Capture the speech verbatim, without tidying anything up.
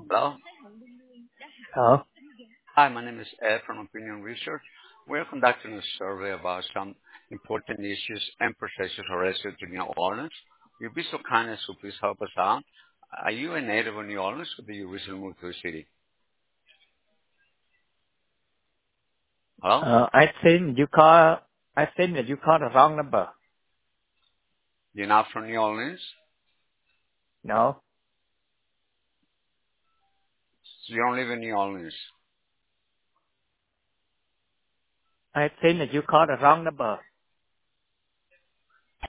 Hello. Oh, Hi, my name is Ed from Opinion Research. We're conducting a survey about some important issues and processes related to New Orleans. You'd be so kind as to please help us out. Are you a native of New Orleans or did you recently move to the city? Hello? uh, I think you call. I think that you called the wrong number. You're not from New Orleans? No, So you don't live in New Orleans. I think that you called the wrong number.